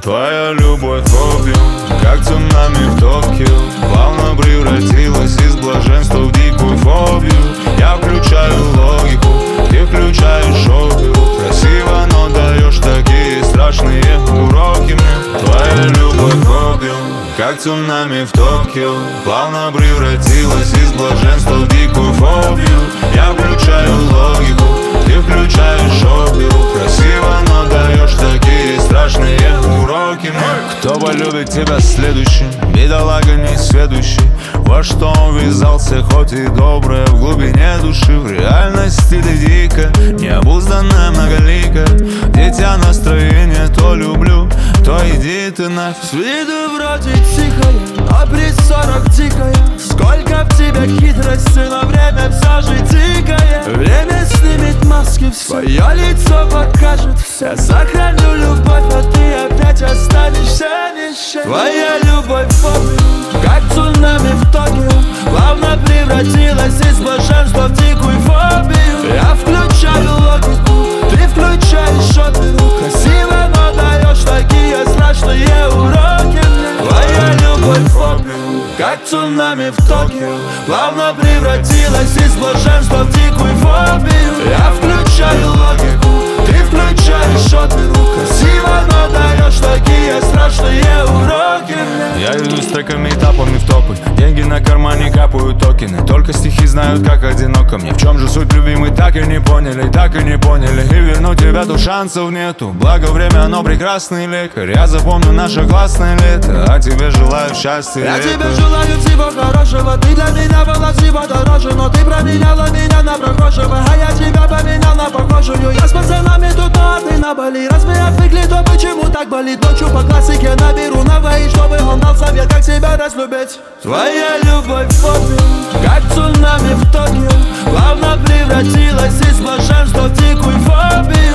Твоя любовь фобию, как цунами в Токио, плавно превратилась из блаженства в дикую фобию. Я включаю логику, ты включаешь оперу. Красиво, но даешь такие страшные уроки мне. Твоя любовь фобию, как цунами в Токио, плавно превратилась из блаженства в дикую фобию. Я включаю логику, ты включаешь оперу. Красиво, но даешь такие страшные уроки мне. Кто полюбит тебя следующим, бедолага несведущий, во что он ввязался, хоть и доброе в глубине души. В реальности ты дико, необузданная, многолика, дитя настроения, то люблю, то иди ты нафиг. С виду вроде тихая, а при 40 дикая. Сколько в тебе хитрости, но время все же дикое. Время снимет маски, свое лицо покажет все. Сохраню любовь, а ты опять останешься ни с чем. Твоя любовь фобия, как цунами в Токио, плавно превратилась из блаженства в дикую фобию. Я включаю логику, ты включаешь оперу. Красиво, но даешь такие страшные уроки мне. Твоя любовь фобия, как цунами в Токио, плавно превратилась из блаженства в дикую фобию. Я включаю логику, ты включаешь оперу. Красиво, но даешь такие страшные уроки мне. Я иду с треками, этапами в топы, деньги на кармане капают токены. Только стихи знают, как одиноко мне. В чем же суть, любимый, так и не поняли, так и не поняли. И вернуть тебя то шансов нету. Благо время, оно прекрасный лекарь. Я запомню наше классное лето, а тебе желаю счастья. Я тебе желаю всего хорошего. Ты для меня была всего дороже, но ты променяла меня на прохожего, а я тебя поменял на похожую. Я с пацанами тут, а ты на Бали. Раз мы отвыкли, то почему так болит? Ночью по классике наберу новой, чтобы он дал совет, как себя разлюбить. Твоя любовь фобия, как цунами в Токио, плавно превратилась из блаженства в дикую фобию.